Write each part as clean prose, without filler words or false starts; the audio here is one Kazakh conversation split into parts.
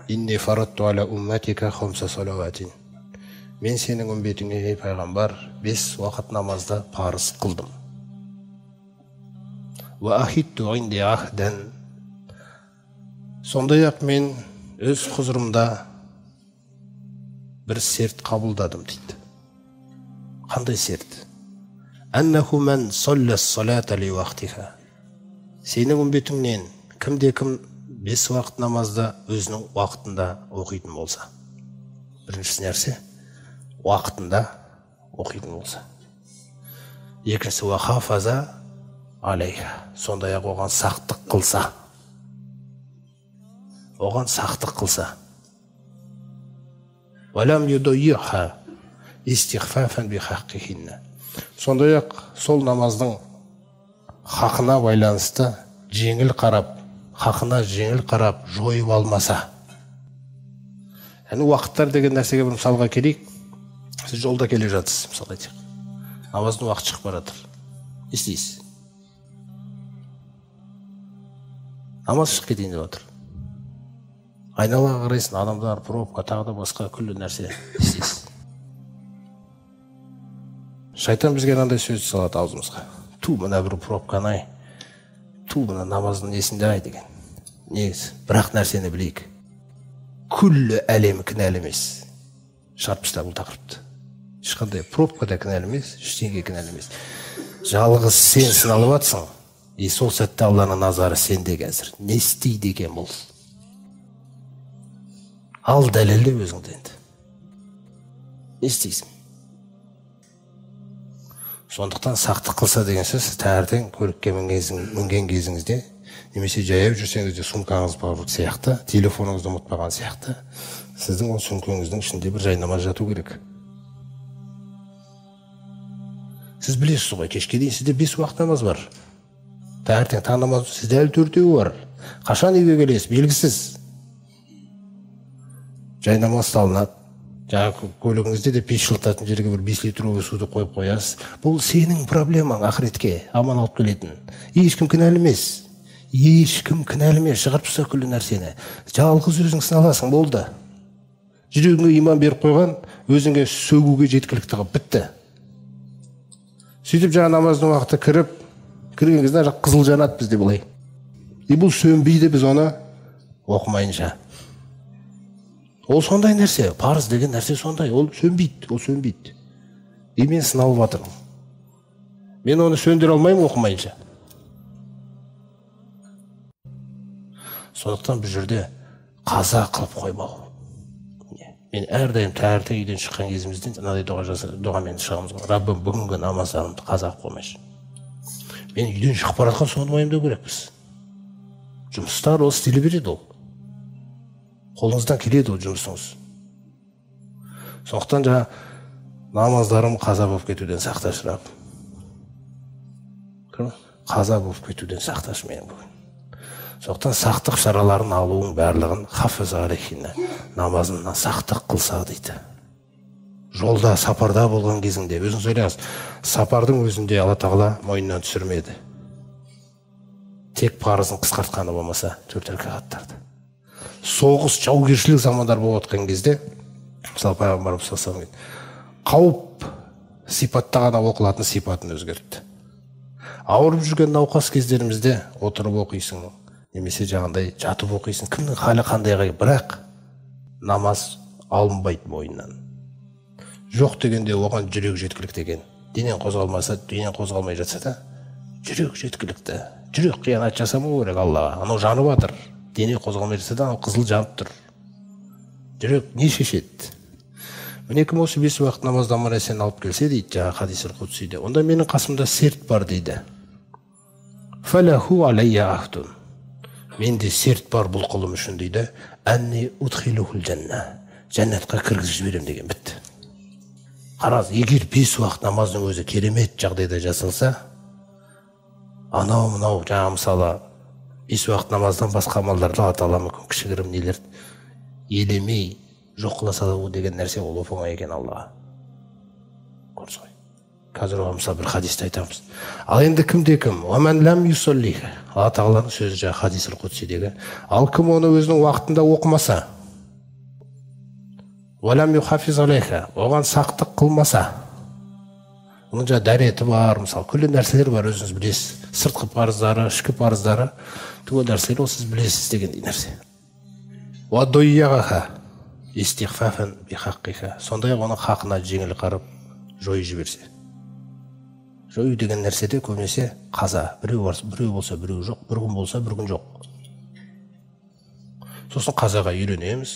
инни фаратту аля умматика хамса салаватин. Мен сенің үмбетіңе пайғамбар 5 уақыт намазды парыз қылдым. Ва ахитту инди ахдан. Сондай-ақ мен өз құзырымда бір серт қабылдадым дейді. Қандай серт? Аннаху ман салла салата ли уақтиха. Сенің үмбетіңнен кімде-кім 5 уақыт намазды өзінің уақытында оқитын болса. Біріншісі нәрсе, уақытында оқитын болса. Екіншісі, ва хафаза алейха. Сондай-ақ оған сақтық қылса. Оған сақтық қылса. Валам юдойиха истихфафан би хаққихинна. Сондай-ақ сол намаздың хақына байланысты жеңіл қарап, жойып алмаса. Яғни уақыттар деген нәрсеге бір мысалға келейік. Сіз жолда келе жатсыз, мысалы айтайық. Намаздың уақыты шығып бара жатыр. Не істейсіз? Намаз шығып кетейін деп отыр. Айналаға қарайсың, адамдар, пробка, тағы да басқа күллі нәрсе істейсіз. Шайтан бізге мынандай сөз салады аузымызға. Ту, мына бір пробканы, ту, мына намаздың несінде ай деген. Негізі, бірақ нәрсені білейік. Күллі әлем кінәлі емес. Шарт бұл тақырыпты. Ешқандай пробка да кінәлі емес, ештеңе кінәлі емес. Жалғыз сен сыналып атсың, сол сәтте Алланың назары сенде қазір. Не істейді екен бұл? Ал дәлелді өзіңді енді. Не істейсің? Сондықтан сақтық қылса деген сөз, таңертең көлікке мінген кезіңізде, немесе жаяу жүрсеңізде сумкаңыз бар сияқты, телефоныңызды ұмытпаған сияқты, сіздің ол сумкаңыздың ішінде бір жай намаз жату керек. Сіз білесіз ғой, кешке дейін сізде 5 уақыт намаз бар. Таңертең таң намазы сізде әлі 4-еуі бар. Қашан үйге келесіз? Белгісіз. Жай намаз салынады. Жаңағы көлігіңізде де пеш жылытатын жерге бір 5 литр суды қойып қоясыз. Бұл сенің проблемаң ақыретке аман алып келетін. Ешкім кінәлі емес. Ешкім кінәлі емес. Шығарып тастау күллі нәрсені. Жалғыз өзің сыналасың, болды. Жүрегіңе иман беріп қойған, өзіңе сөгуге жеткілікті қылып бітті. Сөйтіп жаңа намаздың уақыты кірген кезде қызыл жанат бізде былай. Бұл сөнбейді біз оны оқымайынша. Ол сондай нәрсе, парыз деген нәрсе сондай, ол сөнбейді. Мен сыналып жатырмын. Мен оны сөндіре алмаймын оқымайынша. Сондықтан бұл жерде қаза қылып қоймау. Мен әрдайым таңертең үйден шыққан кезімізден мынадай дұғамен шығамыз ғой. Раббым, бүгінгі намаздарымды қаза қылып қоймайыншы. Мен үйден шығып бара жатқан соны уайымдау керекпіз. Жұмыстар ол істеле береді ол. Қолыңыздан келеді ол жұмысыңыз. Сондықтан жаңа намаздарым қаза болып кетуден сақташы Раббым. Қаза болып кетуден сақташы менің бүгін. Сондықтан сақтық шараларын алуың барлығын хафыз алейхина, намазынан сақтық қылса дейді. Жолда, сапарда болған кезіңде, өзіңіз ойлаңыз, сапардың өзінде Алла тағала мойнынан түсірмеді. Тек парызын қысқартқаны болмаса 4 рәкағаттарды. Соғыс, жаугершілік замандар болып отқан кезде, мысалы пайғамбарымыз саллаллаху алейхи ва саллям, қауіп сипатта ғана оқылатын сипатын өзгертті. Ауырып жүрген науқас кездерімізде отырып оқисың, немесе жаңағыдай жатып оқисың, кімнің халі қандайға, бірақ намаз алынбайды мойнынан. Жоқ дегенде оған жүрек жеткілікті екен. Денен қозғалмаса, денен қозғалмай жатса да, жүрек жеткілікті. Жүрек қиянат жасамау керек Аллаға. Анау жанып жатыр. Дене қозғалмай жатса да, анау қызыл жанып тұр. Жүрек не шешеді? Міне кім осы 5 уақыт намаздан нәрсені алып келсе дейді, жаңа хадис-ул қудсиде, онда менің қасымда серт бар дейді. Фалаху алейя ахтун. Менде серт бар бұл құлым үшін дейді. Анни удхилухул жанна. Жәннатқа кіргізіп жіберем деген бітті. Қараз, егер 5 уақыт намаздың өзі керемет жағдайда жасалса, анау жаңа мысалы 5 уақыт намаздан басқа амалдарды Алла тағала мүмкін кішігірім нелер елемей жоқ қыла салу деген нәрсе ол оп-оңай екен Аллаға. Көрдіңіз ғой. Қазір оған мысалы бір хадисті айтамыз. Ал енді кімде-кім? Уаман лам юсаллиха. Алла тағаланың сөзі жаңа хадис-ул қудсидегі. Ал кім оны өзінің уақытында оқымаса, Валам юхафиз алейха, оған сақтық қылмаса, оның жаңа дәреті бар, мысалы, күллі нәрселер бар, өзіңіз білесіз, сыртқы парыздары, ішкі парыздары, түгел нәрселер, ол сіз білесіз дегендей нәрсе. Уаддойяғаха, истиғфафан бихаққиха, сондай-ақ оның хақына жеңіл қарып, жойып жіберсе. Жою деген нәрседе көбінесе қаза, біреу болса біреу жоқ, бір күн болса бір күн жоқ. Сосын қазаға үйренеміз.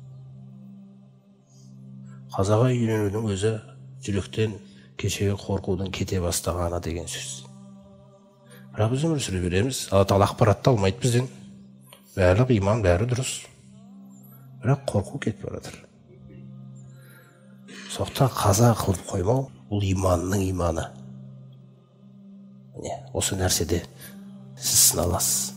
Қазаға үйренудің өзі жүректен кешегі қорқудың кете бастағаны деген сөз. Бірақ біз өмір сүре береміз. Алла тағала ақпаратты алмайды бізден. Барлық иман, бәрі дұрыс. Бірақ қорқу кетіп баратыр. Соқтан қаза қылып қоймау, бұл иманның иманы. Осы нәрседе сіз сыналасыз.